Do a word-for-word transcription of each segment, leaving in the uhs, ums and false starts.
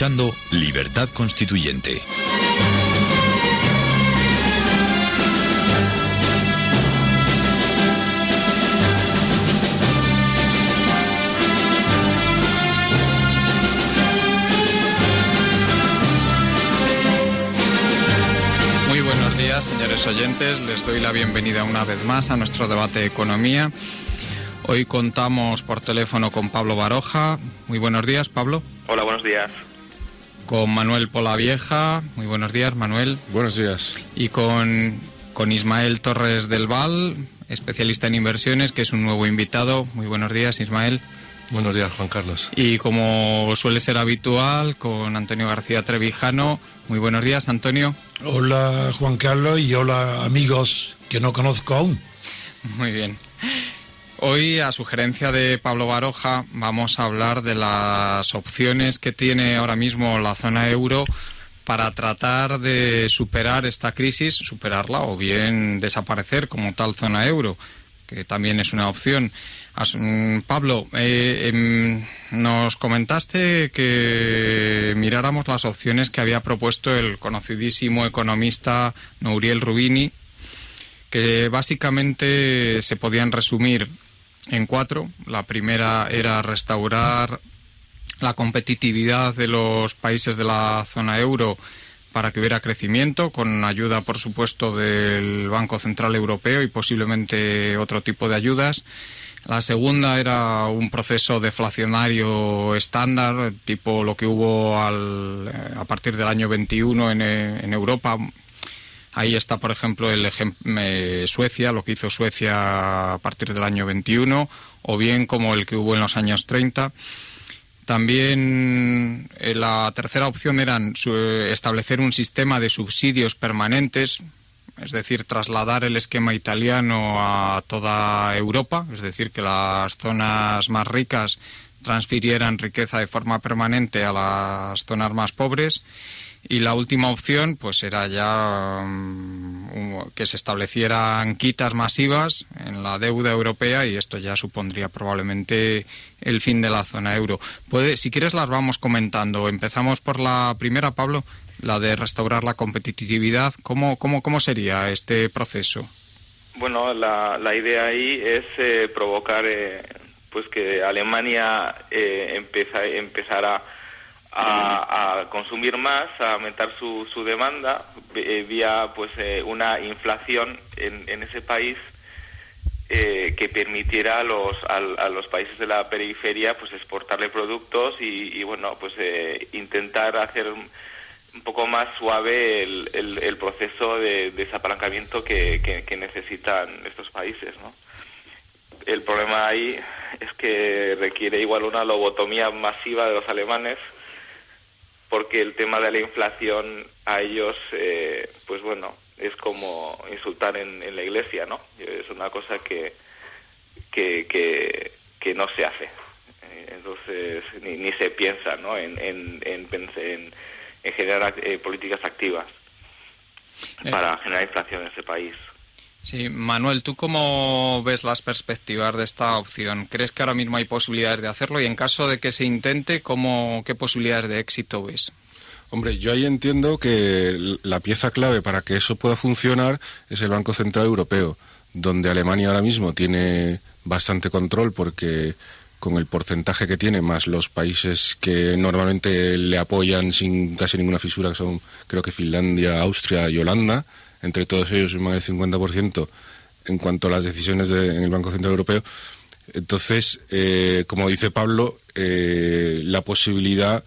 escuchando Libertad Constituyente. Muy buenos días, señores oyentes. Les doy la bienvenida una vez más a nuestro debate de economía. Hoy contamos por teléfono con Pablo Baroja. Muy buenos días, Pablo. Hola, buenos días. Con Manuel Polavieja. Muy buenos días, Manuel. Buenos días. Y con, con Ismael Torres del Val, especialista en inversiones, que es un nuevo invitado. Muy buenos días, Ismael. Buenos días, Juan Carlos. Y como suele ser habitual, con Antonio García Trevijano. Muy buenos días, Antonio. Hola, Juan Carlos, y hola, amigos que no conozco aún. Muy bien. Hoy, a sugerencia de Pablo Baroja, vamos a hablar de las opciones que tiene ahora mismo la zona euro para tratar de superar esta crisis, superarla o bien desaparecer como tal zona euro, que también es una opción. Pablo, eh, eh, nos comentaste que miráramos las opciones que había propuesto el conocidísimo economista Nouriel Roubini, que básicamente se podían resumir en cuatro. La primera era restaurar la competitividad de los países de la zona euro para que hubiera crecimiento, con ayuda, por supuesto, del Banco Central Europeo y posiblemente otro tipo de ayudas. La segunda era un proceso deflacionario estándar, tipo lo que hubo al, a partir del año veintiuno en, en Europa. Ahí está, por ejemplo, el ejemplo, eh, Suecia, lo que hizo Suecia a partir del año veintiuno, o bien como el que hubo en los años treinta. También eh, la tercera opción era su, establecer un sistema de subsidios permanentes, es decir, trasladar el esquema italiano a toda Europa, es decir, que las zonas más ricas transfirieran riqueza de forma permanente a las zonas más pobres. Y la última opción pues era ya um, que se establecieran quitas masivas en la deuda europea, y esto ya supondría probablemente el fin de la zona euro. Puede, si quieres las vamos comentando. Empezamos por la primera, Pablo, la de restaurar la competitividad. ¿Cómo, cómo, cómo sería este proceso? Bueno, la, la idea ahí es eh, provocar eh, pues que Alemania eh, empieza, empezara A, a consumir más, a aumentar su, su demanda eh, vía pues eh, una inflación en, en ese país eh, que permitiera a los a, a los países de la periferia pues exportarle productos y, y bueno pues eh, intentar hacer un poco más suave el, el, el proceso de, de desapalancamiento que, que, que necesitan estos países, ¿no? El problema ahí es que requiere igual una lobotomía masiva de los alemanes, porque el tema de la inflación a ellos, eh, pues bueno, es como insultar en, en la iglesia, ¿no? Es una cosa que que, que, que no se hace. Entonces, ni, ni se piensa, ¿no?, en, en, en, en, en generar eh, políticas activas para generar inflación en ese país. Sí, Manuel, ¿tú cómo ves las perspectivas de esta opción? ¿Crees que ahora mismo hay posibilidades de hacerlo? Y en caso de que se intente, ¿cómo, qué posibilidades de éxito ves? Hombre, yo ahí entiendo que la pieza clave para que eso pueda funcionar es el Banco Central Europeo, donde Alemania ahora mismo tiene bastante control, porque con el porcentaje que tiene, más los países que normalmente le apoyan sin casi ninguna fisura, que son creo que Finlandia, Austria y Holanda, entre todos ellos más del cincuenta por ciento en cuanto a las decisiones de, en el Banco Central Europeo. Entonces, eh, como dice Pablo, eh, la posibilidad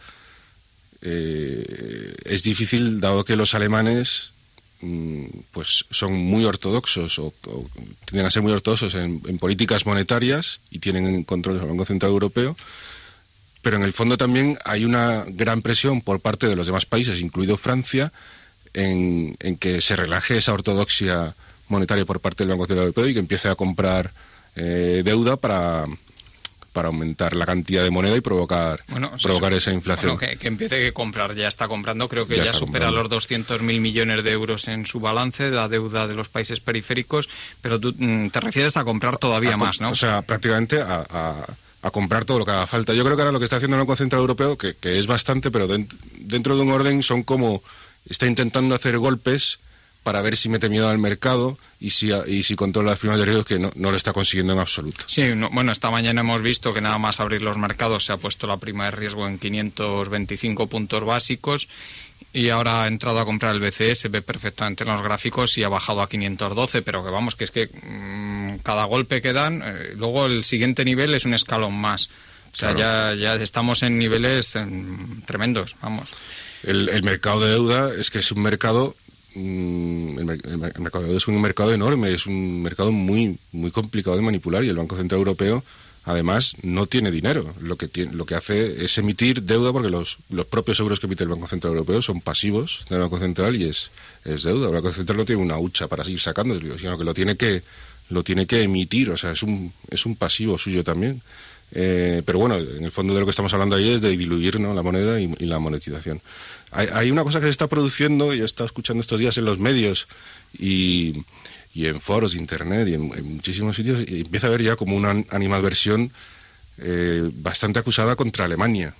eh, es difícil, dado que los alemanes mm, pues son muy ortodoxos o, o tienden a ser muy ortodoxos en, en políticas monetarias y tienen control del Banco Central Europeo, pero en el fondo también hay una gran presión por parte de los demás países, incluido Francia, En, en que se relaje esa ortodoxia monetaria por parte del Banco Central Europeo y que empiece a comprar eh, deuda para, para aumentar la cantidad de moneda y provocar, bueno, provocar eso, esa inflación. Bueno, que, que empiece a comprar, ya está comprando, creo que ya, ya supera comprando. los doscientos mil millones de euros en su balance, la deuda de los países periféricos, pero tú te refieres a comprar todavía a, más, ¿no? O sea, prácticamente a, a a comprar todo lo que haga falta. Yo creo que ahora lo que está haciendo el Banco Central Europeo, que, que es bastante, pero de, dentro de un orden son como, está intentando hacer golpes para ver si mete miedo al mercado y si, y si controla las primas de riesgo, que no, no lo está consiguiendo en absoluto. Sí, no, bueno, esta mañana hemos visto que nada más abrir los mercados se ha puesto la prima de riesgo en quinientos veinticinco puntos básicos y ahora ha entrado a comprar el B C E, se ve perfectamente en los gráficos y ha bajado a quinientos doce, pero que vamos, que es que mmm, cada golpe que dan, eh, luego el siguiente nivel es un escalón más. O sea, claro. ya, ya estamos en niveles eh, tremendos, vamos. El, el mercado de deuda es que es un mercado... El, el mercado es un mercado enorme, es un mercado muy muy complicado de manipular y el Banco Central Europeo además no tiene dinero, lo que tiene, lo que hace es emitir deuda porque los, los propios euros que emite el Banco Central Europeo son pasivos del Banco Central y es, es deuda. El Banco Central no tiene una hucha para seguir sacando, sino que lo tiene que lo tiene que emitir, o sea, es un es un pasivo suyo también. Eh, pero bueno, en el fondo de lo que estamos hablando ahí es de diluir, ¿no?, la moneda y, y la monetización. Hay, hay una cosa que se está produciendo, y yo he estado escuchando estos días en los medios y, y en foros de internet y en, en muchísimos sitios, y empieza a haber ya como una animadversión eh, bastante acusada contra Alemania,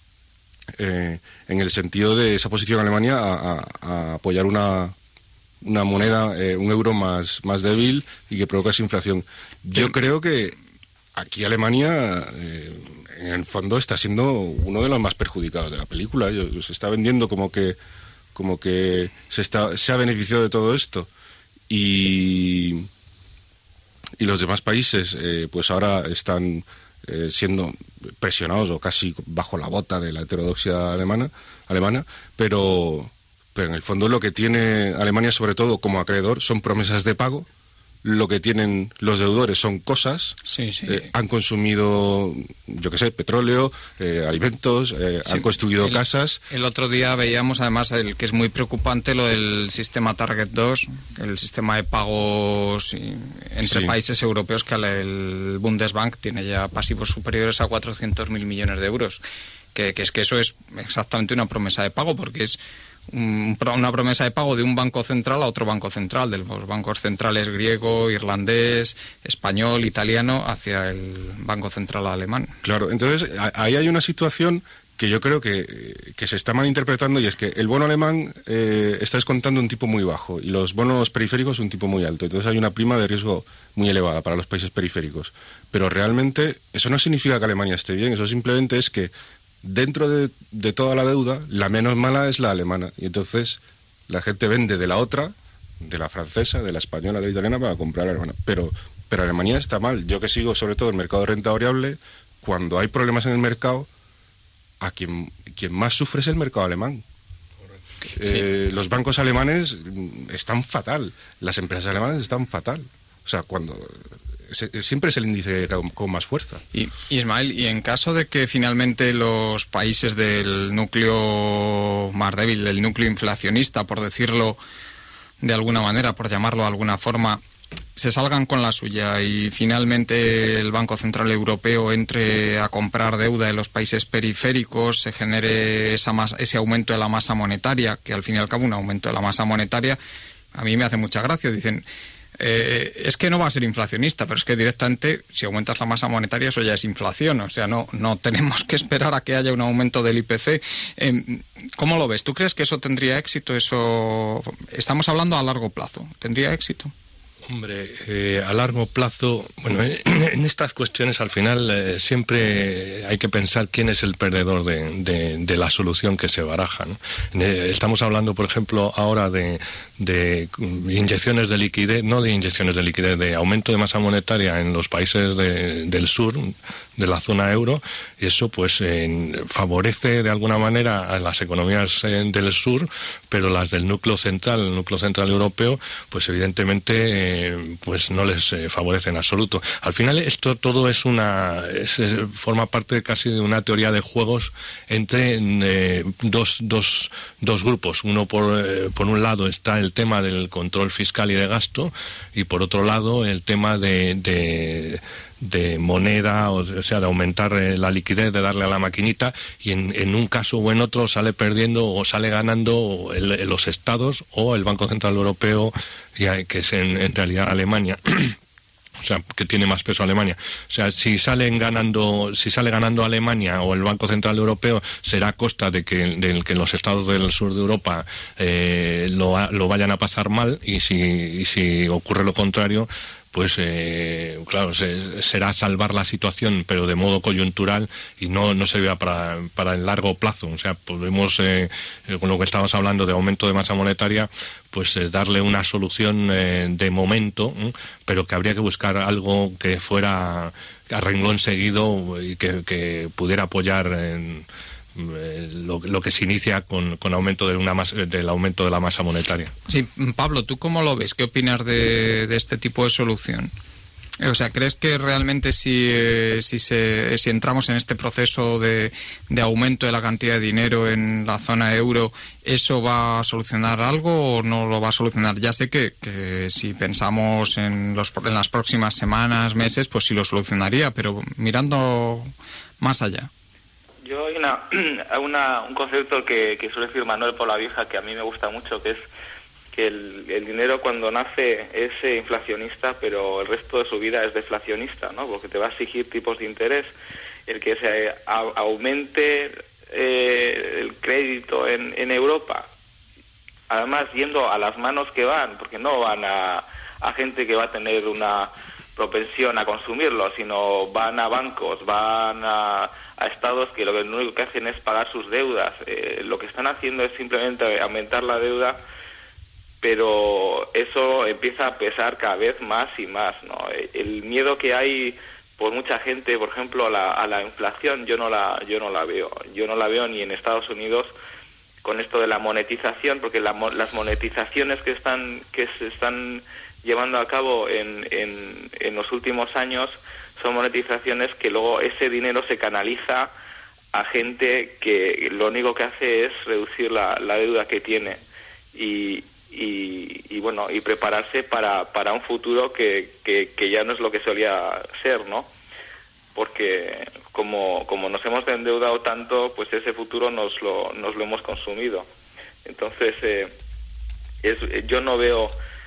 eh, en el sentido de esa posición de Alemania a, a, a apoyar una una moneda, eh, un euro más, más débil y que provoca esa inflación. Yo creo que aquí Alemania, eh, en el fondo, está siendo uno de los más perjudicados de la película. Se está vendiendo como que como que se está se ha beneficiado de todo esto. Y, y los demás países, eh, pues ahora están eh, siendo presionados o casi bajo la bota de la heterodoxia alemana, alemana pero, pero en el fondo lo que tiene Alemania, sobre todo como acreedor, son promesas de pago. Lo que tienen los deudores son cosas, sí, sí. Eh, han consumido, yo qué sé, petróleo, eh, alimentos, eh, sí, han construido el, casas. El otro día veíamos además el que es muy preocupante lo del sistema Target dos, el sistema de pagos entre sí. países europeos, que el Bundesbank tiene ya pasivos superiores a cuatrocientos mil millones de euros, que, que es que eso es exactamente una promesa de pago, porque es una promesa de pago de un banco central a otro banco central, de los bancos centrales griego, irlandés, español, italiano, hacia el banco central alemán. Claro, entonces ahí hay una situación que yo creo que, que se está malinterpretando, y es que el bono alemán eh, está descontando un tipo muy bajo y los bonos periféricos un tipo muy alto. Entonces hay una prima de riesgo muy elevada para los países periféricos. Pero realmente eso no significa que Alemania esté bien, eso simplemente es que dentro de, de toda la deuda, la menos mala es la alemana. Y entonces la gente vende de la otra, de la francesa, de la española, de la italiana, para comprar la alemana. Pero, pero Alemania está mal. Yo que sigo sobre todo el mercado de renta variable, cuando hay problemas en el mercado, a quien, quien más sufre es el mercado alemán. Eh, sí. Los bancos alemanes están fatal, las empresas alemanas están fatal. O sea, cuando... siempre es el índice con más fuerza. Y, y Ismael, y en caso de que finalmente los países del núcleo más débil, del núcleo inflacionista, por decirlo de alguna manera, por llamarlo de alguna forma, se salgan con la suya y finalmente el Banco Central Europeo entre a comprar deuda en los países periféricos, se genere esa mas, ese aumento de la masa monetaria, que al fin y al cabo un aumento de la masa monetaria, a mí me hace mucha gracia. Dicen... Eh, es que no va a ser inflacionista, pero es que directamente si aumentas la masa monetaria eso ya es inflación, o sea, no, no tenemos que esperar a que haya un aumento del I P C. Eh, ¿Cómo lo ves? ¿Tú crees que eso tendría éxito? Eso estamos hablando a largo plazo. ¿Tendría éxito? Hombre, eh, a largo plazo, bueno, eh, en estas cuestiones al final eh, siempre hay que pensar quién es el perdedor de, de, de la solución que se baraja, ¿no? Eh, estamos hablando, por ejemplo, ahora de, de inyecciones de liquidez, no de inyecciones de liquidez, de aumento de masa monetaria en los países de, del sur, de la zona euro, y eso pues eh, favorece de alguna manera a las economías eh, del sur, pero las del núcleo central, el núcleo central europeo, pues evidentemente eh, pues no les eh, favorece en absoluto. Al final esto todo es una es, es, forma parte casi de una teoría de juegos entre eh, dos, dos, dos grupos. Uno por, eh, por un lado está el tema del control fiscal y de gasto, y por otro lado el tema de, de de moneda, o sea, de aumentar eh, la liquidez, de darle a la maquinita, y en, en un caso o en otro sale perdiendo o sale ganando el, el, los estados o el Banco Central Europeo, ya, que es en, en realidad Alemania. o sea, que tiene más peso Alemania. O sea, si salen ganando, si sale ganando Alemania o el Banco Central Europeo, será a costa de que, de que los estados del sur de Europa eh, lo, lo vayan a pasar mal, y si, y si ocurre lo contrario, pues eh, claro, se, será salvar la situación, pero de modo coyuntural, y no, no servirá para, para el largo plazo. O sea, podemos, eh, con lo que estábamos hablando de aumento de masa monetaria, pues eh, darle una solución eh, de momento, ¿eh? Pero que habría que buscar algo que fuera a renglón seguido y que, que pudiera apoyar en, Lo, lo que se inicia con, con aumento de una masa, del aumento de la masa monetaria. Sí, Pablo, ¿tú cómo lo ves? ¿Qué opinas de, de este tipo de solución? O sea, ¿crees que realmente si, eh, si, se, si entramos en este proceso de, de aumento de la cantidad de dinero en la zona euro, eso va a solucionar algo o no lo va a solucionar? Ya sé que, que si pensamos en, los, en las próximas semanas, meses, pues sí lo solucionaría, pero mirando más allá. Yo hay una, una, un concepto que, que suele decir Manuel Polavieja, que a mí me gusta mucho, que es que el, el dinero cuando nace es eh, inflacionista, pero el resto de su vida es deflacionista, ¿no? Porque te va a exigir tipos de interés, el que se a, aumente eh, el crédito en, en Europa, además yendo a las manos que van, porque no van a, a gente que va a tener una propensión a consumirlo, sino van a bancos, van a a estados que lo, que lo único que hacen es pagar sus deudas. Eh, lo que están haciendo es simplemente aumentar la deuda, pero eso empieza a pesar cada vez más y más, ¿no? El miedo que hay por mucha gente, por ejemplo, a la, a la inflación, yo no la yo no la veo. Yo no la veo ni en Estados Unidos con esto de la monetización, porque la, las monetizaciones que están que se están llevando a cabo en, en, en los últimos años son monetizaciones que luego ese dinero se canaliza a gente que lo único que hace es reducir la, la deuda que tiene y, y, y bueno y prepararse para, para un futuro que, que, que ya no es lo que solía ser, ¿no? Porque como, como nos hemos endeudado tanto, pues ese futuro nos lo, nos lo hemos consumido. Entonces eh, es, yo no veo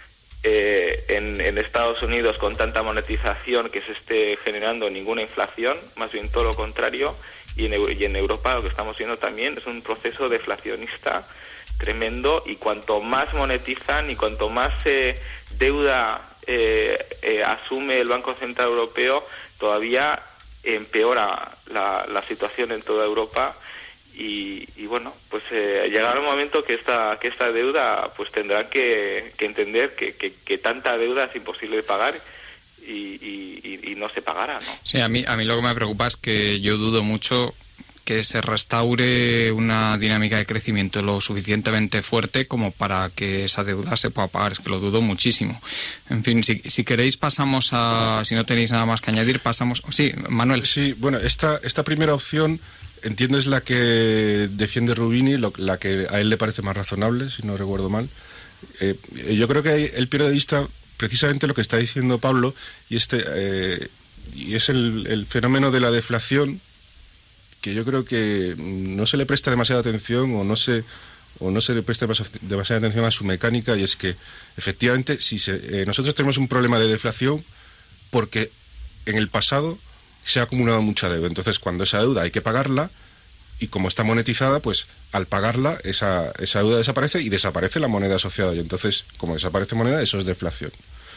Eh, en, en Estados Unidos con tanta monetización que se esté generando ninguna inflación, más bien todo lo contrario, y en, y en Europa lo que estamos viendo también es un proceso deflacionista tremendo, y cuanto más monetizan y cuanto más eh, deuda eh, eh, asume el Banco Central Europeo, todavía empeora la, la situación en toda Europa. Y, y bueno, pues eh, llegará un momento que esta que esta deuda pues tendrán que, que entender que, que, que tanta deuda es imposible de pagar y, y, y no se pagará, ¿no? Sí, a mí, a mí lo que me preocupa es que yo dudo mucho que se restaure una dinámica de crecimiento lo suficientemente fuerte como para que esa deuda se pueda pagar. Es que lo dudo muchísimo. En fin, si, si queréis pasamos a... Si no tenéis nada más que añadir, pasamos... Sí, Manuel. Sí, bueno, esta, esta primera opción... Entiendo es la que defiende Rubini, lo, la que a él le parece más razonable, si no recuerdo mal. Eh, yo creo que él pierde de vista precisamente lo que está diciendo Pablo, y este eh, y es el, el fenómeno de la deflación, que yo creo que no se le presta demasiada atención o no se o no se le presta demasiada atención a su mecánica, y es que efectivamente si se, eh, nosotros tenemos un problema de deflación porque en el pasado se ha acumulado mucha deuda. Entonces, cuando esa deuda hay que pagarla, y como está monetizada, pues al pagarla, esa, esa deuda desaparece y desaparece la moneda asociada. Y entonces, como desaparece moneda, eso es deflación.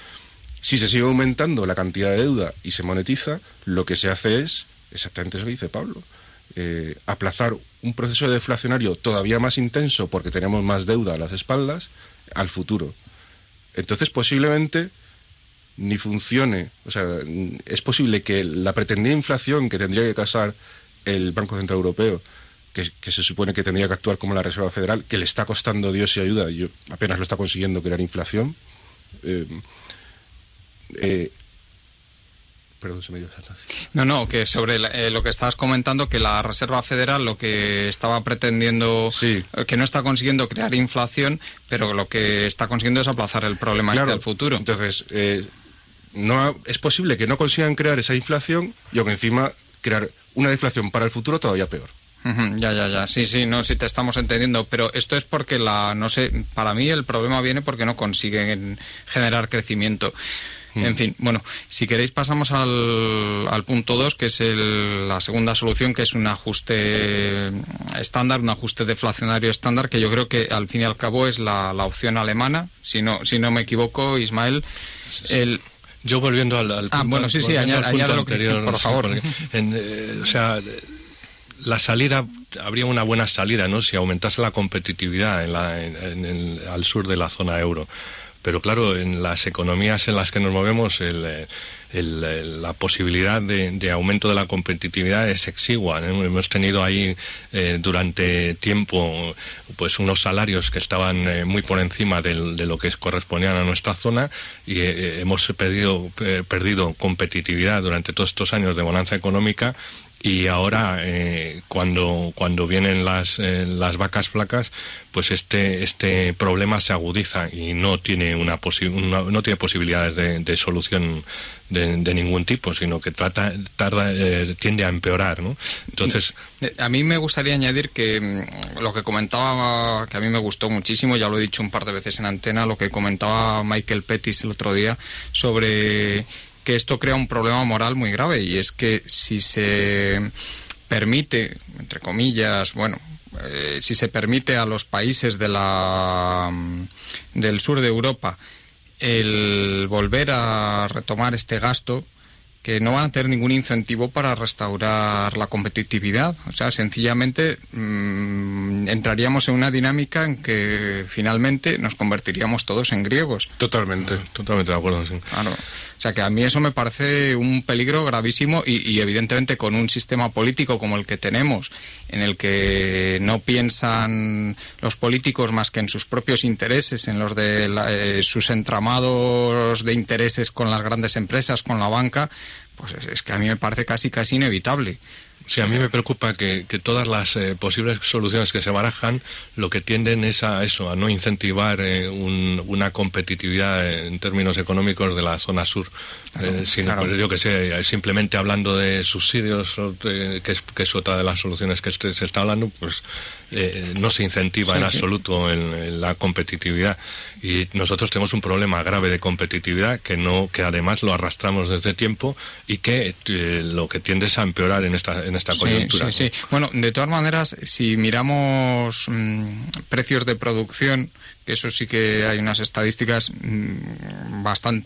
Si se sigue aumentando la cantidad de deuda y se monetiza, lo que se hace es, exactamente eso que dice Pablo, eh, aplazar un proceso deflacionario todavía más intenso, porque tenemos más deuda a las espaldas, al futuro. Entonces, posiblemente ni funcione, o sea, es posible que la pretendida inflación que tendría que causar el Banco Central Europeo, que, que se supone que tendría que actuar como la Reserva Federal, que le está costando Dios y ayuda, y apenas lo está consiguiendo crear inflación, eh, eh, perdón, se me dio esa. No, no, que sobre la, eh, lo que estabas comentando, que la Reserva Federal lo que estaba pretendiendo, sí. eh, que no está consiguiendo crear inflación, pero lo que está consiguiendo es aplazar el problema claro, este al futuro. Entonces, eh, no es posible que no consigan crear esa inflación y aunque encima crear una deflación para el futuro todavía peor. Uh-huh, ya, ya, ya. Sí, sí, no, sí te estamos entendiendo, pero esto es porque la, no sé, para mí el problema viene porque no consiguen generar crecimiento. Mm. En fin, bueno, si queréis pasamos al, al punto dos, que es el, la segunda solución, que es un ajuste estándar, un ajuste deflacionario estándar, que yo creo que al fin y al cabo es la, la opción alemana, si no, si no me equivoco, Ismael. Sí. El, Yo volviendo al, al ah, punto, bueno, sí, sí, añade, añade lo anterior, que, por favor. Sí, en, eh, o sea, la salida, habría una buena salida, ¿no?, si aumentase la competitividad en la, en, en el, al sur de la zona euro. Pero claro, en las economías en las que nos movemos, el, el, la posibilidad de, de aumento de la competitividad es exigua, ¿no? Hemos tenido ahí eh, durante tiempo pues unos salarios que estaban eh, muy por encima del, de lo que correspondían a nuestra zona, y eh, hemos perdido, eh, perdido competitividad durante todos estos años de bonanza económica. Y ahora, eh, cuando cuando vienen las eh, las vacas flacas, pues este este problema se agudiza y no tiene una, posi una no tiene posibilidades de, de solución de, de ningún tipo, sino que trata tarda eh, tiende a empeorar, ¿no? Entonces, a mí me gustaría añadir que lo que comentaba, que a mí me gustó muchísimo, ya lo he dicho un par de veces en antena, lo que comentaba Michael Pettis el otro día sobre que esto crea un problema moral muy grave, y es que si se permite, entre comillas, bueno, eh, si se permite a los países de la del sur de Europa el volver a retomar este gasto, que no van a tener ningún incentivo para restaurar la competitividad. O sea, sencillamente mmm, entraríamos en una dinámica en que finalmente nos convertiríamos todos en griegos. Totalmente, totalmente de acuerdo. Sí. Claro. O sea, que a mí eso me parece un peligro gravísimo, y, y evidentemente con un sistema político como el que tenemos, en el que no piensan los políticos más que en sus propios intereses, en los de la, eh, sus entramados de intereses con las grandes empresas, con la banca, pues es, es que a mí me parece casi casi inevitable. Sí, a mí me preocupa que, que todas las eh, posibles soluciones que se barajan lo que tienden es a eso, a no incentivar eh, un, una competitividad en términos económicos de la zona sur. Claro, eh, sino, claro. Pues, yo que sé, simplemente hablando de subsidios, de, que, es, que es otra de las soluciones que este, se está hablando, pues eh, no se incentiva sí, en absoluto en, en la competitividad. Y nosotros tenemos un problema grave de competitividad que no que además lo arrastramos desde tiempo, y que eh, lo que tiende es a empeorar en esta en esta coyuntura. Sí, sí, sí. Bueno, de todas maneras, si miramos mmm, precios de producción, que eso sí que hay unas estadísticas mmm,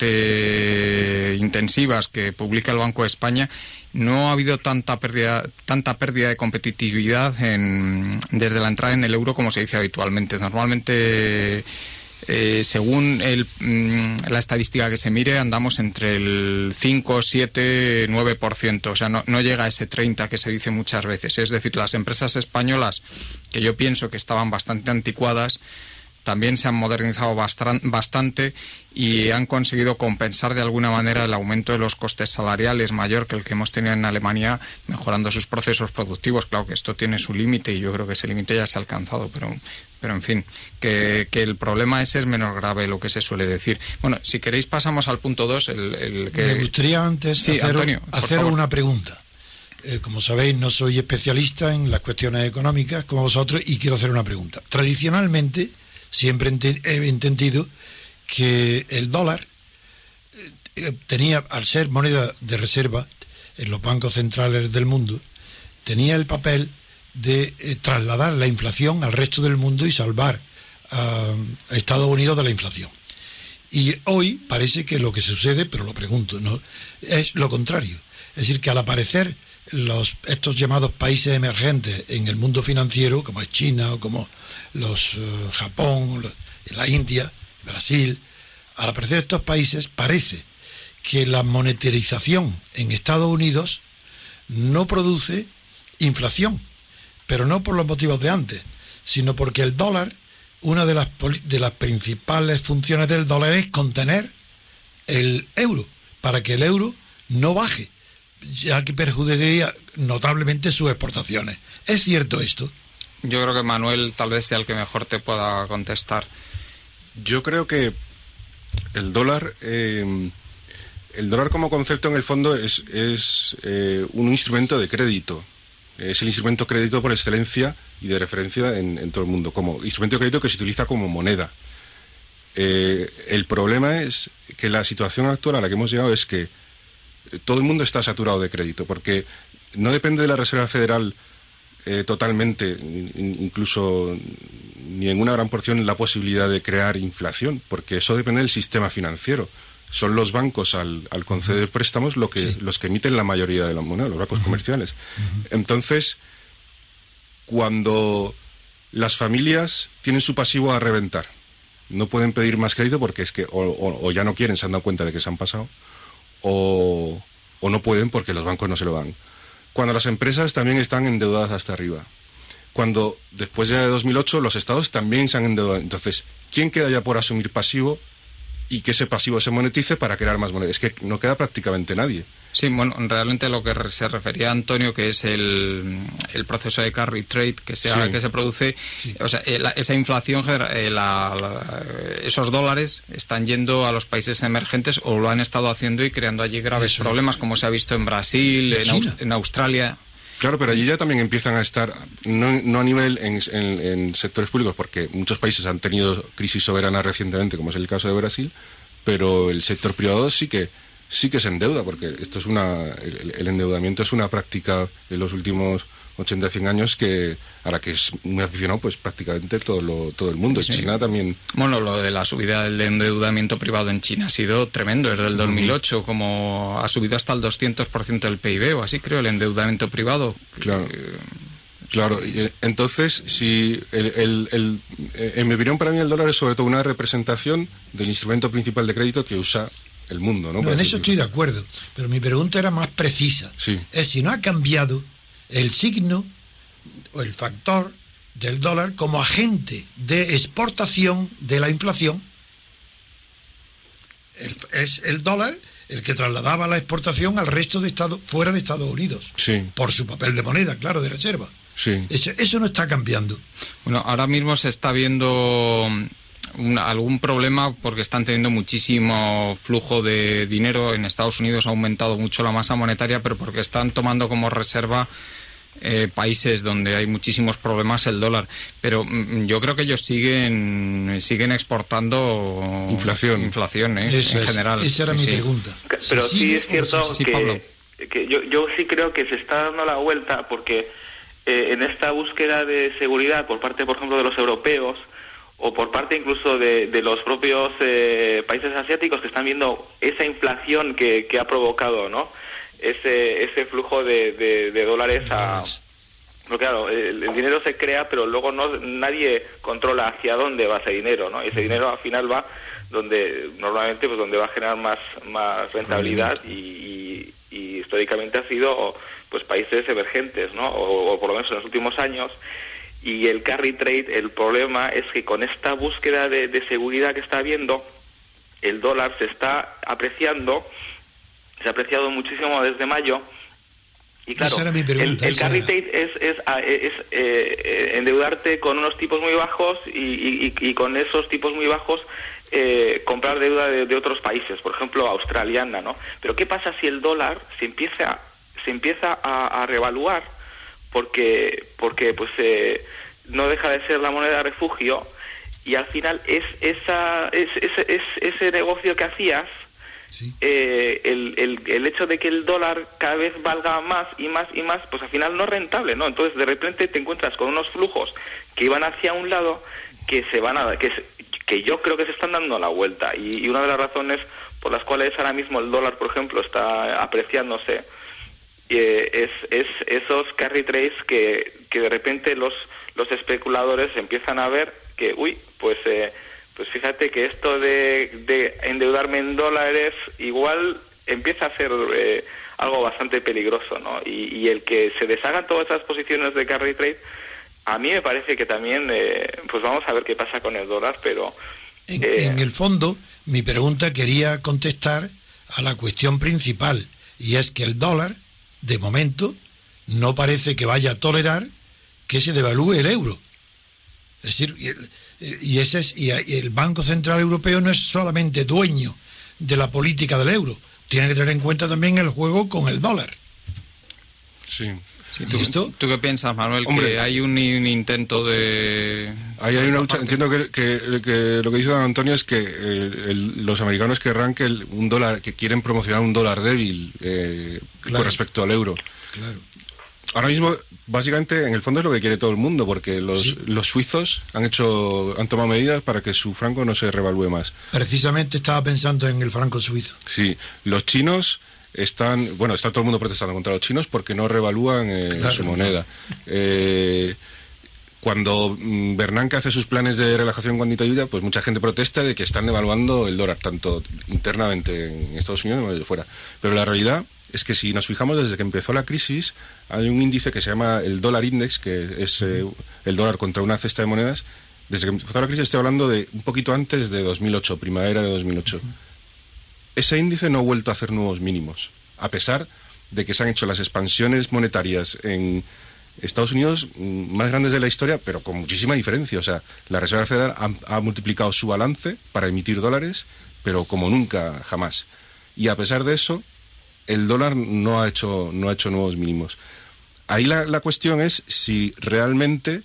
bastante intensivas que publica el Banco de España, no ha habido tanta pérdida tanta pérdida de competitividad en, desde la entrada en el euro como se dice habitualmente. Normalmente, Eh, según el, mm, la estadística que se mire, andamos entre el cinco, siete, nueve por ciento, o sea, no, no llega a ese treinta que se dice muchas veces. Es decir, las empresas españolas, que yo pienso que estaban bastante anticuadas, también se han modernizado bastan, bastante y han conseguido compensar de alguna manera el aumento de los costes salariales mayor que el que hemos tenido en Alemania, mejorando sus procesos productivos. Claro que esto tiene su límite, y yo creo que ese límite ya se ha alcanzado, pero... Pero, en fin, que, que el problema ese es menos grave, lo que se suele decir. Bueno, si queréis pasamos al punto dos. El, el que... Me gustaría antes sí, hacer, Antonio, hacer una pregunta. Eh, como sabéis, no soy especialista en las cuestiones económicas como vosotros, y quiero hacer una pregunta. Tradicionalmente, siempre he entendido que el dólar eh, tenía, al ser moneda de reserva en los bancos centrales del mundo, tenía el papel de eh, trasladar la inflación al resto del mundo y salvar uh, a Estados Unidos de la inflación. Y hoy parece que lo que sucede, pero lo pregunto, ¿no?, es lo contrario. Es decir, que al aparecer los, estos llamados países emergentes en el mundo financiero, como es China o como los uh, Japón, los, la India, Brasil, al aparecer estos países parece que la monetarización en Estados Unidos no produce inflación, pero no por los motivos de antes, sino porque el dólar, una de las, de las principales funciones del dólar es contener el euro, para que el euro no baje, ya que perjudicaría notablemente sus exportaciones. ¿Es cierto esto? Yo creo que Manuel tal vez sea el que mejor te pueda contestar. Yo creo que el dólar, eh, el dólar como concepto en el fondo es, es eh, un instrumento de crédito. Es el instrumento de crédito por excelencia y de referencia en, en todo el mundo, como instrumento de crédito que se utiliza como moneda. Eh, el problema es que la situación actual a la que hemos llegado es que todo el mundo está saturado de crédito, porque no depende de la Reserva Federal eh, totalmente, incluso ni en una gran porción, la posibilidad de crear inflación, porque eso depende del sistema financiero. Son los bancos al, al conceder préstamos lo que, sí. los que emiten la mayoría de la moneda, los bancos uh-huh. comerciales. Uh-huh. Entonces, cuando las familias tienen su pasivo a reventar, no pueden pedir más crédito porque es que o, o, o ya no quieren, se han dado cuenta de que se han pasado, o, o no pueden porque los bancos no se lo dan. Cuando las empresas también están endeudadas hasta arriba. Cuando, después ya de dos mil ocho, los estados también se han endeudado. Entonces, ¿quién queda ya por asumir pasivo y que ese pasivo se monetice para crear más moneda? Es que no queda prácticamente nadie. Sí, bueno, realmente lo que se refería Antonio, que es el, el proceso de carry trade que se, sí. que se produce, sí. o sea, la, esa inflación, la, la, esos dólares están yendo a los países emergentes o lo han estado haciendo y creando allí graves Eso. problemas, como se ha visto en Brasil, en, Aust- en Australia. Claro, pero allí ya también empiezan a estar, no, no a nivel en, en, en sectores públicos, porque muchos países han tenido crisis soberana recientemente, como es el caso de Brasil, pero el sector privado sí que sí que se endeuda, porque esto es una el, el endeudamiento es una práctica en los últimos ochenta, cien años que a la que es muy aficionado pues prácticamente todo lo, todo el mundo. Sí. China también. Bueno, lo de la subida del endeudamiento privado en China ha sido tremendo, desde el dos mil ocho, uh-huh. como ha subido hasta el doscientos por ciento del P I B o así, creo, el endeudamiento privado. Claro. Eh, Claro, entonces, si el, el, el, en mi opinión, para mí el dólar es sobre todo una representación del instrumento principal de crédito que usa el mundo, ¿no? No, en eso estoy de acuerdo, pero mi pregunta era más precisa. Sí. Es si no ha cambiado el signo o el factor del dólar como agente de exportación de la inflación. El, es el dólar el que trasladaba la exportación al resto de Estados, fuera de Estados Unidos. Sí. Por su papel de moneda, claro, de reserva. Sí. Eso, eso no está cambiando. Bueno, ahora mismo se está viendo una, algún problema porque están teniendo muchísimo flujo de dinero. En Estados Unidos ha aumentado mucho la masa monetaria, pero porque están tomando como reserva eh, países donde hay muchísimos problemas el dólar. Pero mm, yo creo que ellos siguen siguen exportando inflación, inflación ¿eh? Eso en es, general. Esa era sí, mi sí. pregunta. Pero sí, sí es cierto sí, que, Pablo. que yo, yo sí creo que se está dando la vuelta porque eh, en esta búsqueda de seguridad por parte, por ejemplo, de los europeos o por parte incluso de, de los propios eh, países asiáticos que están viendo esa inflación que, que ha provocado, ¿no? Ese ese flujo de, de, de dólares a... Porque claro, el, el dinero se crea, pero luego no nadie controla hacia dónde va ese dinero, ¿no? Ese dinero al final va donde normalmente pues donde va a generar más más rentabilidad y, y, y históricamente ha sido pues países emergentes, ¿no? O, o por lo menos en los últimos años. Y el carry trade, el problema es que con esta búsqueda de, de seguridad que está habiendo, el dólar se está apreciando, se ha apreciado muchísimo desde mayo. Y claro, pregunta, el, el carry trade es, es, es, es eh, endeudarte con unos tipos muy bajos y, y, y con esos tipos muy bajos eh, comprar deuda de, de otros países, por ejemplo australiana, ¿no? Pero ¿qué pasa si el dólar se empieza se empieza a, a revaluar porque porque pues eh, no deja de ser la moneda de refugio y al final es esa es, es, es ese negocio que hacías? Sí. Eh, el, el, el hecho de que el dólar cada vez valga más y más y más, pues al final no es rentable, ¿no? Entonces de repente te encuentras con unos flujos que iban hacia un lado que se van a que, que yo creo que se están dando la vuelta y, y una de las razones por las cuales ahora mismo el dólar, por ejemplo, está apreciándose eh, es, es esos carry trades que, que de repente los, los especuladores empiezan a ver que, uy, pues... Eh, Pues fíjate que esto de, de endeudarme en dólares igual empieza a ser eh, algo bastante peligroso, ¿no? Y, y el que se deshagan todas esas posiciones de carry trade, a mí me parece que también, eh, pues vamos a ver qué pasa con el dólar, pero... En, eh, en el fondo, mi pregunta quería contestar a la cuestión principal, y es que el dólar, de momento, no parece que vaya a tolerar que se devalúe el euro. Es decir... Y ese es y el Banco Central Europeo no es solamente dueño de la política del euro, tiene que tener en cuenta también el juego con el dólar. Sí. Sí, ¿Y ¿tú, esto? ¿Tú qué piensas, Manuel? Hombre, que hay un, un intento de... Ahí hay una lucha. parte. Entiendo que, que, que lo que dice don Antonio es que el, el, los americanos querrán que el, un dólar, que quieren promocionar un dólar débil eh, Claro. con respecto al euro. Claro. Ahora mismo, básicamente, en el fondo es lo que quiere todo el mundo, porque los, Sí. los suizos han hecho, han tomado medidas para que su franco no se revalúe más. Precisamente estaba pensando en el franco suizo. Sí, los chinos están, bueno, está todo el mundo protestando contra los chinos porque no revalúan eh, Claro. su moneda. Eh, cuando mm, Bernanke hace sus planes de relajación cuantitativa, pues mucha gente protesta de que están devaluando el dólar, tanto internamente en Estados Unidos como desde fuera. Pero la realidad es que si nos fijamos, desde que empezó la crisis, hay un índice que se llama el dólar index, que es eh, el dólar contra una cesta de monedas. Desde que empezó la crisis, estoy hablando de un poquito antes de dos mil ocho, primavera de dos mil ocho. Ese índice no ha vuelto a hacer nuevos mínimos, a pesar de que se han hecho las expansiones monetarias en Estados Unidos mm, más grandes de la historia, pero con muchísima diferencia. O sea, la Reserva Federal ha, ha multiplicado su balance para emitir dólares, pero como nunca, jamás. Y a pesar de eso, el dólar no ha hecho, no ha hecho nuevos mínimos. Ahí la, la cuestión es si realmente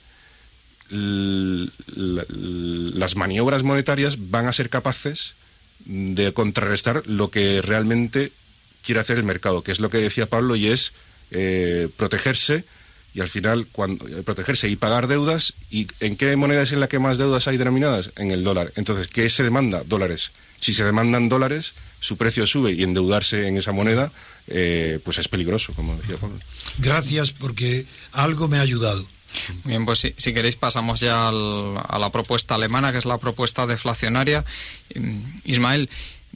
l, la, las maniobras monetarias van a ser capaces de contrarrestar lo que realmente quiere hacer el mercado, que es lo que decía Pablo, y es eh, protegerse, y al final cuando eh, protegerse y pagar deudas. ¿Y en qué moneda es en la que más deudas hay denominadas? En el dólar. Entonces, ¿qué se demanda? Dólares. Si se demandan dólares, su precio sube, y endeudarse en esa moneda eh, pues es peligroso, como decía Pablo. Gracias, porque algo me ha ayudado. Bien, pues si, si queréis pasamos ya al, a la propuesta alemana, que es la propuesta deflacionaria. Ismael,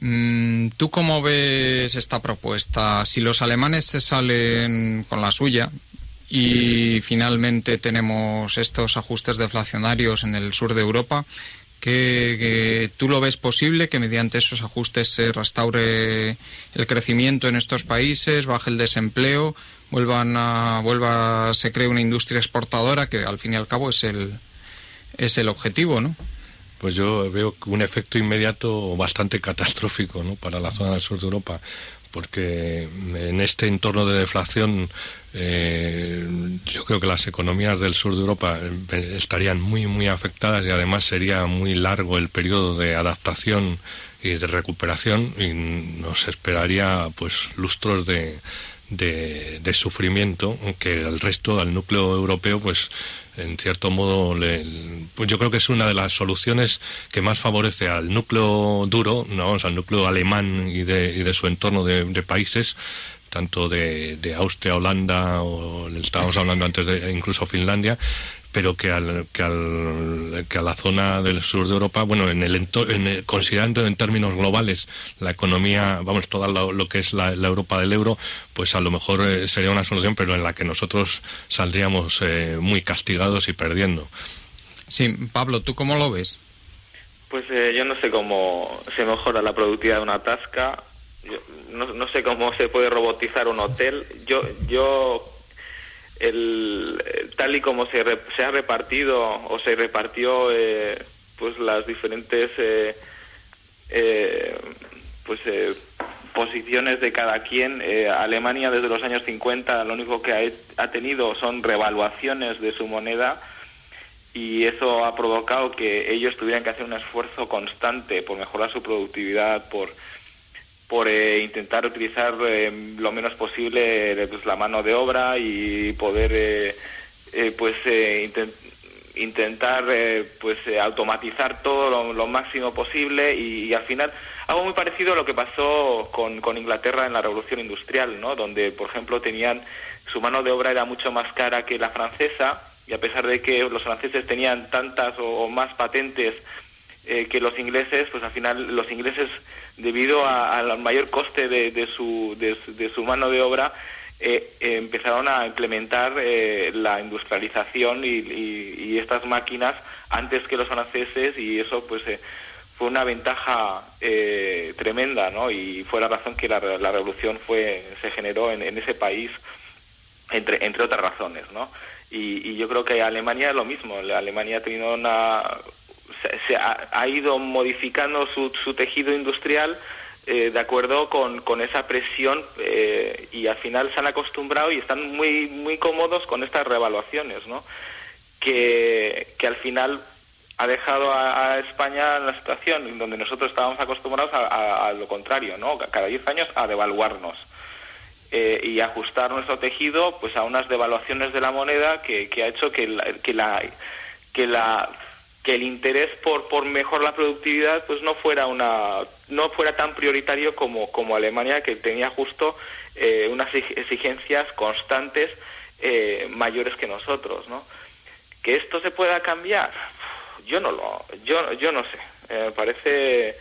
¿tú cómo ves esta propuesta? Si los alemanes se salen con la suya y finalmente tenemos estos ajustes deflacionarios en el sur de Europa, ¿que, que tú lo ves posible que mediante esos ajustes se restaure el crecimiento en estos países, baje el desempleo, vuelvan a vuelva se cree una industria exportadora, que al fin y al cabo es el es el objetivo, ¿no? Pues yo veo un efecto inmediato bastante catastrófico, ¿no?, para la zona del sur de Europa, porque en este entorno de deflación eh, yo creo que las economías del sur de Europa estarían muy muy afectadas, y además sería muy largo el periodo de adaptación y de recuperación, y nos esperaría pues lustros de De, de sufrimiento que el resto, al núcleo europeo, pues en cierto modo le, pues yo creo que es una de las soluciones que más favorece al núcleo duro, no, vamos, al núcleo alemán y de, y de su entorno de, de países, tanto de, de Austria, Holanda, o estábamos hablando antes de incluso Finlandia, pero que al que al que a la zona del sur de Europa, bueno, en el, en el considerando en términos globales la economía, vamos, toda lo, lo que es la, la Europa del euro, pues a lo mejor eh, sería una solución, pero en la que nosotros saldríamos eh, muy castigados y perdiendo. Sí, Pablo, ¿tú cómo lo ves? Pues eh, yo no sé cómo se mejora la productividad de una tasca, yo no, no sé cómo se puede robotizar un hotel. Yo yo El, tal y como se, re, se ha repartido o se repartió eh, pues las diferentes eh, eh, pues eh, posiciones de cada quien, eh, Alemania desde los años cincuenta lo único que ha, ha tenido son revaluaciones de su moneda, y eso ha provocado que ellos tuvieran que hacer un esfuerzo constante por mejorar su productividad, por por eh, intentar utilizar eh, lo menos posible eh, pues, la mano de obra, y poder eh, eh, pues eh, intent, intentar eh, pues eh, automatizar todo lo, lo máximo posible, y, y al final algo muy parecido a lo que pasó con, con Inglaterra en la Revolución Industrial, ¿no?, donde por ejemplo tenían su mano de obra era mucho más cara que la francesa, y a pesar de que los franceses tenían tantas o, o más patentes eh, que los ingleses, pues al final los ingleses, debido a, al mayor coste de, de, su, de, de su mano de obra, eh, eh, empezaron a implementar eh, la industrialización y, y, y estas máquinas antes que los franceses, y eso pues eh, fue una ventaja eh, tremenda, ¿no? Y fue la razón que la, la revolución fue se generó en, en ese país, entre, entre otras razones, ¿no? Y, y yo creo que Alemania es lo mismo. Alemania ha tenido una... se ha, ha ido modificando su, su tejido industrial eh, de acuerdo con, con esa presión eh, y al final se han acostumbrado y están muy muy cómodos con estas revaluaciones, ¿no? Que, que al final ha dejado a, a España en la situación en donde nosotros estábamos acostumbrados a, a, a lo contrario, ¿no? Cada diez años a devaluarnos eh, y ajustar nuestro tejido pues a unas devaluaciones de la moneda que, que ha hecho que la, que la que la que el interés por por mejorar la productividad pues no fuera una no fuera tan prioritario como como Alemania, que tenía justo eh, unas exigencias constantes eh, mayores que nosotros, ¿no? Que esto se pueda cambiar, yo no lo yo yo no sé, eh, me parece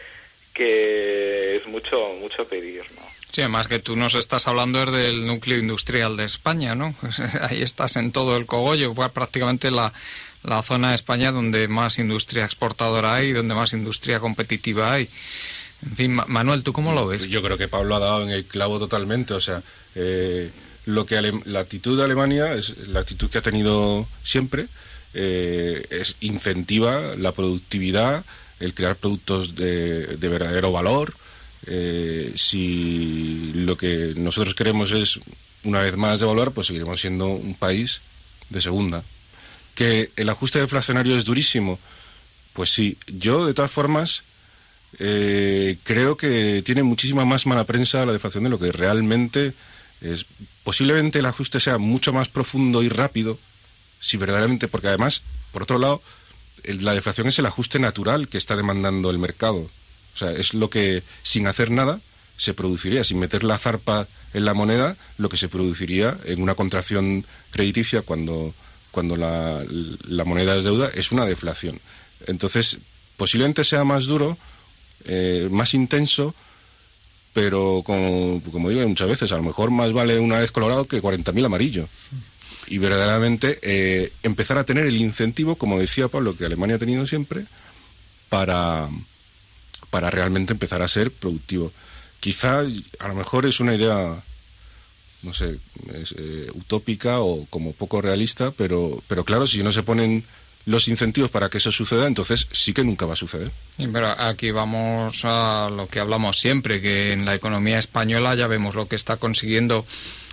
que es mucho mucho pedir, ¿no? Sí, además que tú nos estás hablando es del núcleo industrial de España, ¿no? Pues ahí estás en todo el cogollo, pues prácticamente la la zona de España donde más industria exportadora hay, donde más industria competitiva hay. En fin, Manuel, ¿tú cómo lo ves? Yo creo que Pablo ha dado en el clavo totalmente. O sea, eh, lo que Ale- la actitud de Alemania es la actitud que ha tenido siempre, eh, es incentiva la productividad, el crear productos de, de verdadero valor. Eh, si lo que nosotros queremos es, una vez más, devaluar, pues seguiremos siendo un país de segunda. Que el ajuste deflacionario es durísimo, pues sí. Yo, de todas formas, eh, creo que tiene muchísima más mala prensa la deflación de lo que realmente es. Posiblemente el ajuste sea mucho más profundo y rápido, si verdaderamente, porque además, por otro lado, el, la deflación es el ajuste natural que está demandando el mercado. O sea, es lo que, sin hacer nada, se produciría, sin meter la zarpa en la moneda, lo que se produciría en una contracción crediticia cuando... cuando la, la moneda es deuda, es una deflación. Entonces, posiblemente sea más duro, eh, más intenso, pero como, como digo muchas veces, a lo mejor más vale una vez colorado que cuarenta mil amarillo. Y verdaderamente eh, empezar a tener el incentivo, como decía Pablo, que Alemania ha tenido siempre, para, para realmente empezar a ser productivo. Quizá, a lo mejor es una idea... no sé, es, eh, utópica o como poco realista, pero pero claro, si no se ponen los incentivos para que eso suceda, entonces sí que nunca va a suceder. Sí, pero aquí vamos a lo que hablamos siempre, que en la economía española ya vemos lo que está consiguiendo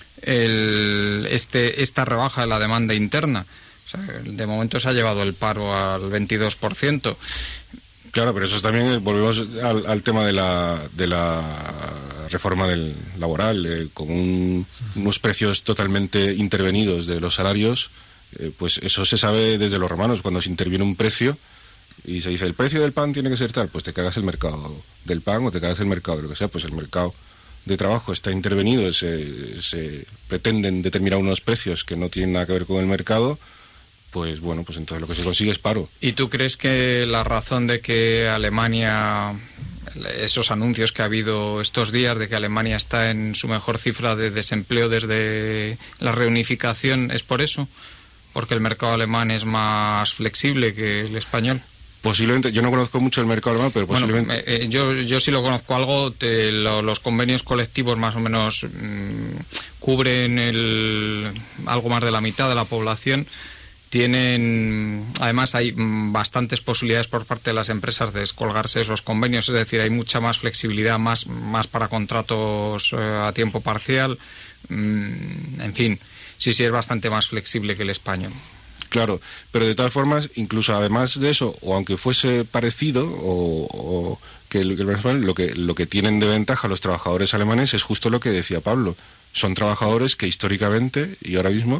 el, este esta rebaja de la demanda interna. O sea, de momento se ha llevado el paro al veintidós por ciento. Claro, pero eso es también, volvemos al, al tema de la, de la reforma del laboral, eh, con un, unos precios totalmente intervenidos de los salarios, eh, pues eso se sabe desde los romanos, cuando se interviene un precio y se dice el precio del pan tiene que ser tal, pues te cagas el mercado del pan o te cagas el mercado de lo que sea, pues el mercado de trabajo está intervenido, se, se pretenden determinar unos precios que no tienen nada que ver con el mercado. Pues bueno, pues entonces lo que se consigue es paro. ¿Y tú crees que la razón de que Alemania, esos anuncios que ha habido estos días de que Alemania está en su mejor cifra de desempleo desde la reunificación, es por eso? ¿Porque el mercado alemán es más flexible que el español? Posiblemente, yo no conozco mucho el mercado alemán, pero posiblemente... Bueno, eh, yo, yo sí lo conozco algo, te, lo, los convenios colectivos más o menos mmm, cubren el, algo más de la mitad de la población. Tienen, además hay bastantes posibilidades por parte de las empresas de descolgarse esos convenios, es decir, hay mucha más flexibilidad, más, más para contratos eh, a tiempo parcial, mm, en fin, sí, sí es bastante más flexible que el español. Claro, pero de todas formas, incluso además de eso, o aunque fuese parecido, o, o que, el, que el español, lo que lo que tienen de ventaja los trabajadores alemanes es justo lo que decía Pablo, son trabajadores que históricamente y ahora mismo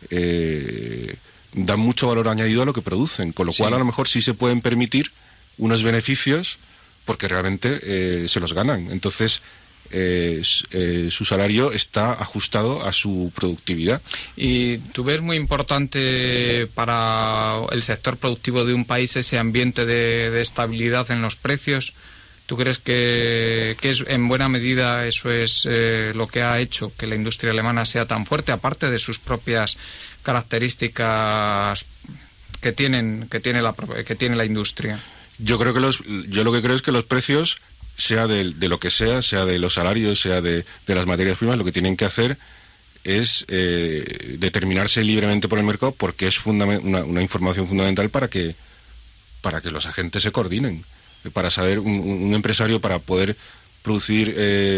eh, dan mucho valor añadido a lo que producen, con lo sí. cual a lo mejor sí se pueden permitir unos beneficios porque realmente eh, se los ganan. Entonces, eh, eh, su salario está ajustado a su productividad. ¿Y tú ves muy importante para el sector productivo de un país ese ambiente de, de estabilidad en los precios? ¿Tú crees que, que es, en buena medida eso es eh, lo que ha hecho que la industria alemana sea tan fuerte, aparte de sus propias características que tienen que tiene la que tiene la industria? Yo creo que los yo lo que creo es que los precios, sea de, de lo que sea, sea de los salarios, sea de, de las materias primas, lo que tienen que hacer es eh, determinarse libremente por el mercado, porque es fundament- una, una información fundamental para que para que los agentes se coordinen, para saber un, un empresario, para poder producir eh,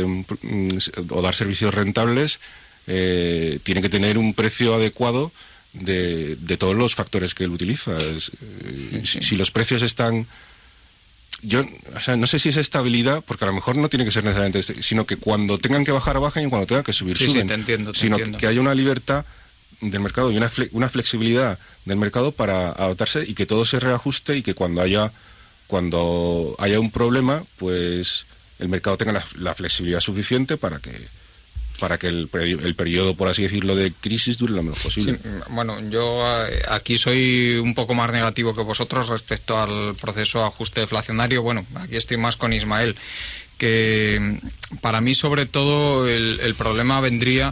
o dar servicios rentables, eh, tiene que tener un precio adecuado de, de todos los factores que él utiliza. Es, eh, si, si los precios están... Yo, o sea, no sé si es estabilidad, porque a lo mejor no tiene que ser necesariamente este, sino que cuando tengan que bajar, bajan, y cuando tengan que subir, sí, suben. Sí, te entiendo, te sino entiendo. que haya una libertad del mercado y una, fle una flexibilidad del mercado para adaptarse, y que todo se reajuste, y que cuando haya cuando haya un problema, pues el mercado tenga la, la flexibilidad suficiente para que para que el, el periodo, por así decirlo, de crisis dure lo menos posible. Sí, bueno, yo aquí soy un poco más negativo que vosotros respecto al proceso de ajuste deflacionario. Bueno, aquí estoy más con Ismael, que para mí sobre todo el, el problema vendría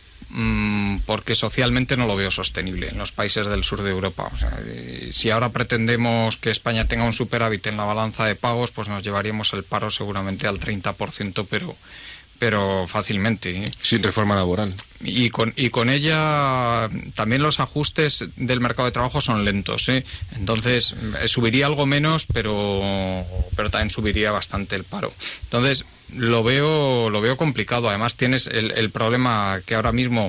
mmm, porque socialmente no lo veo sostenible en los países del sur de Europa. O sea, si ahora pretendemos que España tenga un superávit en la balanza de pagos, pues nos llevaríamos el paro seguramente al treinta por ciento, pero... pero fácilmente. ¿eh? Sin reforma laboral. Y con, y con ella también los ajustes del mercado de trabajo son lentos. ¿eh? Entonces, eh, subiría algo menos, pero, pero también subiría bastante el paro. Entonces, lo veo, lo veo complicado. Además, tienes el, el problema que ahora mismo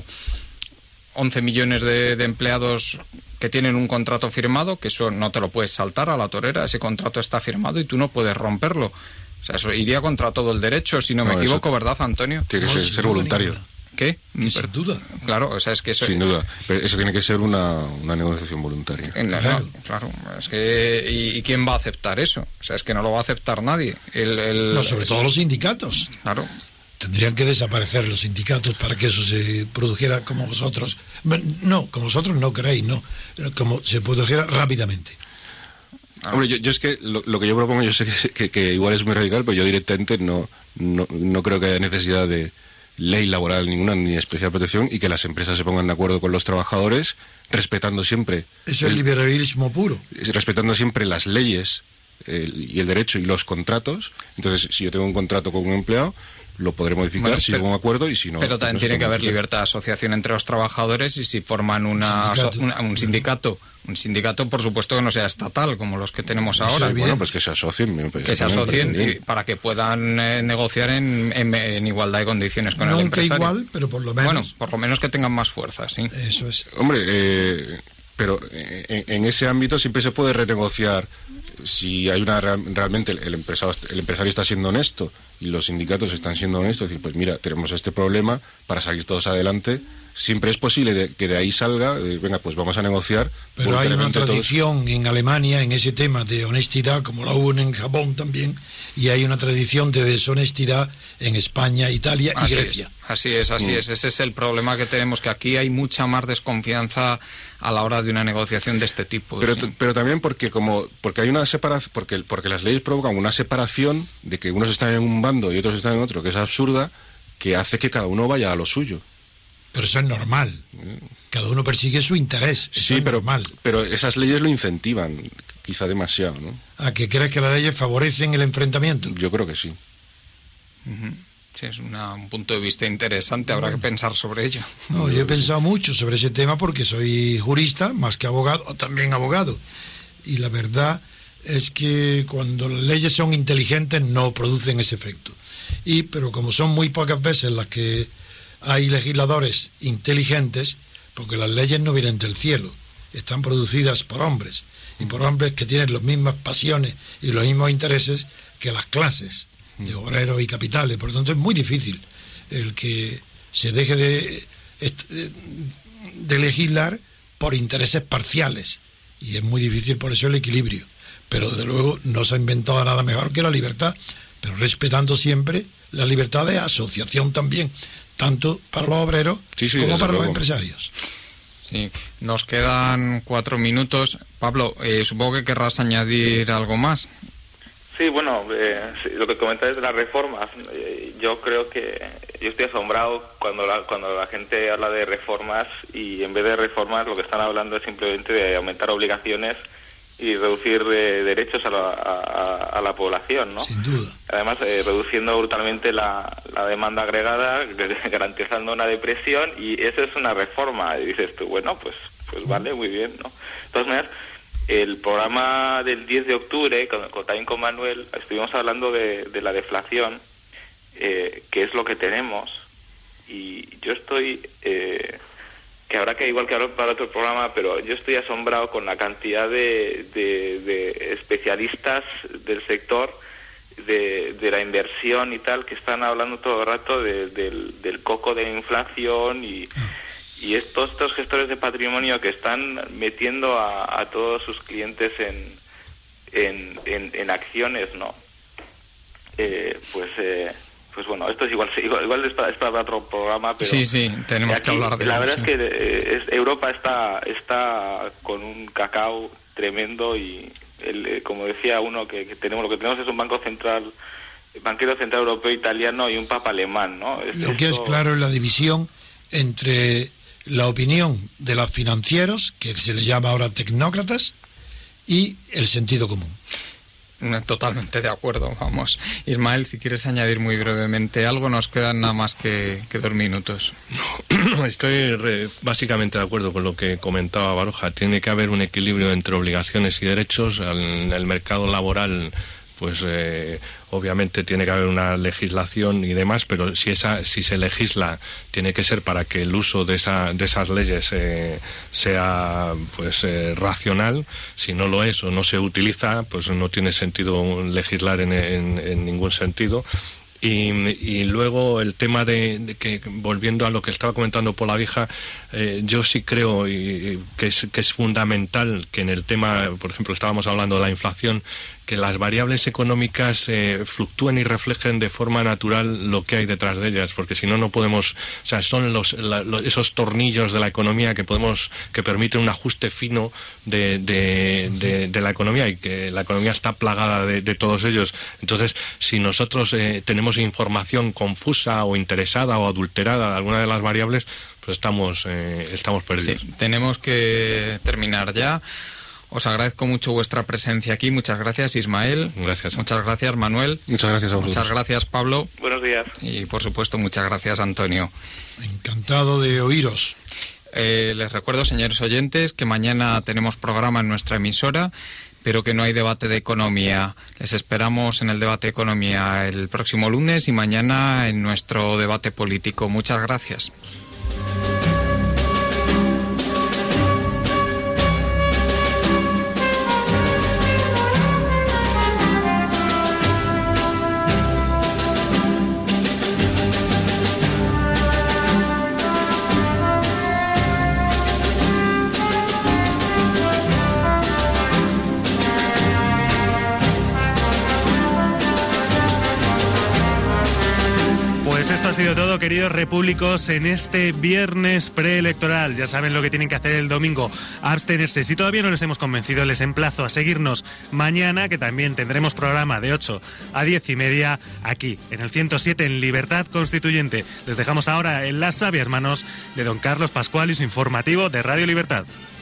once millones de, de empleados que tienen un contrato firmado, que eso no te lo puedes saltar a la torera, ese contrato está firmado y tú no puedes romperlo. O sea, eso iría contra todo el derecho, si no, no me equivoco, ¿verdad, Antonio? Tiene que ser, ser voluntario. ¿Qué? Que sin duda. Claro, o sea, es que eso... Sin duda, pero eso tiene que ser una, una negociación voluntaria. No, claro. No, claro, es que... ¿y, ¿y quién va a aceptar eso? O sea, es que no lo va a aceptar nadie. El, el, no, sobre el, todo los sindicatos. Claro. Tendrían que desaparecer los sindicatos para que eso se produjera como vosotros... No, como vosotros no queréis, no. Como se produjera rápidamente. Hombre, yo, yo es que lo, lo que yo propongo, yo sé que, que, que igual es muy radical, pero yo directamente no, no, no creo que haya necesidad de ley laboral ninguna, ni especial protección, y que las empresas se pongan de acuerdo con los trabajadores, respetando siempre... Es el, el liberalismo puro. Respetando siempre las leyes el, y el derecho y los contratos. Entonces, si yo tengo un contrato con un empleado, lo podré modificar bueno, si pero, hubo un acuerdo, y si no... Pero también no tiene que haber libertad de asociación entre los trabajadores, y si forman una, un sindicato, una, un sindicato un sindicato, por supuesto, que no sea estatal, como los que tenemos ahora. Sí, bueno, pues que se asocien. Que se asocien y para que puedan eh, negociar en, en, en igualdad de condiciones con Nunca el empresario. Igual, pero por lo menos... Bueno, por lo menos que tengan más fuerza, sí. Eso es. Hombre, eh, pero en, en ese ámbito siempre se puede renegociar si hay una realmente el empresario, el empresario está siendo honesto y los sindicatos están siendo honestos, decir, pues mira, tenemos este problema, para salir todos adelante, siempre es posible de, que de ahí salga, de, venga, pues vamos a negociar. Pero hay una tradición todos. En Alemania en ese tema de honestidad, como la hubo en Japón también, y hay una tradición de deshonestidad en España, Italia y así Grecia. Es, así es, así mm. es. Ese es el problema que tenemos, que aquí hay mucha más desconfianza a la hora de una negociación de este tipo. Pero, ¿sí? pero también porque como porque hay una separación, porque, porque las leyes provocan una separación de que unos están en un bando y otros están en otro, que es absurda, que hace que cada uno vaya a lo suyo. Pero eso es normal. Cada uno persigue su interés. Eso sí, es pero, normal. pero esas leyes lo incentivan, quizá demasiado, ¿no? ¿A que crees que las leyes favorecen el enfrentamiento? Yo creo que sí. Uh-huh. Sí, es una, un punto de vista interesante, habrá bueno. que pensar sobre ello. No, yo he pensado mucho sobre ese tema porque soy jurista, más que abogado, también abogado. Y la verdad es que cuando las leyes son inteligentes no producen ese efecto. Y, pero como son muy pocas veces las que hay legisladores inteligentes, porque las leyes no vienen del cielo, están producidas por hombres, y por hombres que tienen las mismas pasiones y los mismos intereses que las clases de obreros y capitales. Por lo tanto, es muy difícil el que se deje de, de legislar por intereses parciales, y es muy difícil por eso el equilibrio. Pero desde luego no se ha inventado nada mejor que la libertad, pero respetando siempre la libertad de asociación también, tanto para los obreros sí, sí, como para luego. Los empresarios. Sí, nos quedan cuatro minutos. Pablo, eh, supongo que querrás añadir algo más. Sí, bueno, eh, sí, lo que comentáis de las reformas, eh, yo creo que yo estoy asombrado cuando la, cuando la gente habla de reformas y en vez de reformas lo que están hablando es simplemente de aumentar obligaciones y reducir eh, derechos a la, a, a la población, ¿no? Sin duda. Además, eh, reduciendo brutalmente la, la demanda agregada, garantizando una depresión, y eso es una reforma. Y dices tú, bueno, pues pues vale, muy bien, ¿no? De todas maneras, el programa del diez de octubre, con, con, también con Manuel, estuvimos hablando de, de la deflación, eh, qué es lo que tenemos. Y yo estoy, eh, que habrá que igual que hablar para otro programa, pero yo estoy asombrado con la cantidad de, de, de especialistas del sector, de, de la inversión y tal, que están hablando todo el rato de, del, del coco de inflación y, y estos, estos gestores de patrimonio que están metiendo a, a todos sus clientes en, en, en, en acciones, ¿no? Eh, pues... Eh, Pues bueno, esto es igual, igual, igual es, para, es para otro programa, pero... Sí, sí, tenemos aquí, que hablar de La ello, verdad sí. es que eh, es, Europa está está con un cacao tremendo y, el, eh, como decía uno, que, que tenemos lo que tenemos es un banco central, banquero central europeo, italiano y un papa alemán, ¿no? Es, Lo que esto... es claro es la división entre la opinión de los financieros, que se les llama ahora tecnócratas, y el sentido común. Totalmente de acuerdo, vamos. Ismael, si quieres añadir muy brevemente algo, nos quedan nada más que, que dos minutos. No, estoy re, básicamente de acuerdo con lo que comentaba Baroja. Tiene que haber un equilibrio entre obligaciones y derechos. En el mercado laboral, pues eh, obviamente tiene que haber una legislación y demás, pero si esa si se legisla tiene que ser para que el uso de esa de esas leyes eh, sea pues eh, racional. Si no lo es o no se utiliza, pues no tiene sentido legislar en, en, en ningún sentido. Y, y luego el tema de, de que, volviendo a lo que estaba comentando Pola Vieja, eh, yo sí creo y, y que, es, que es fundamental que en el tema, por ejemplo, estábamos hablando de la inflación, que las variables económicas eh, fluctúen y reflejen de forma natural lo que hay detrás de ellas, porque si no, no podemos, o sea, son los, la, los esos tornillos de la economía que podemos, que permiten un ajuste fino de, de, de, de la economía, y que la economía está plagada de, de todos ellos. Entonces, si nosotros eh, tenemos información confusa o interesada o adulterada de alguna de las variables, pues estamos, eh, estamos perdidos. Sí, tenemos que terminar ya. Os agradezco mucho vuestra presencia aquí. Muchas gracias, Ismael. Gracias. Muchas gracias, Manuel. Muchas gracias a vosotros. Muchas gracias, Pablo. Buenos días. Y, por supuesto, muchas gracias, Antonio. Encantado de oíros. Eh, les recuerdo, señores oyentes, que mañana tenemos programa en nuestra emisora, pero que no hay debate de economía. Les esperamos en el debate de economía el próximo lunes y mañana en nuestro debate político. Muchas gracias. Pues esto ha sido todo, queridos repúblicos, en este viernes preelectoral. Ya saben lo que tienen que hacer el domingo, abstenerse. Si todavía no les hemos convencido, les emplazo a seguirnos mañana, que también tendremos programa de ocho a diez y media aquí, en el ciento siete, en Libertad Constituyente. Les dejamos ahora en las sabias manos de don Carlos Pascual y su informativo de Radio Libertad.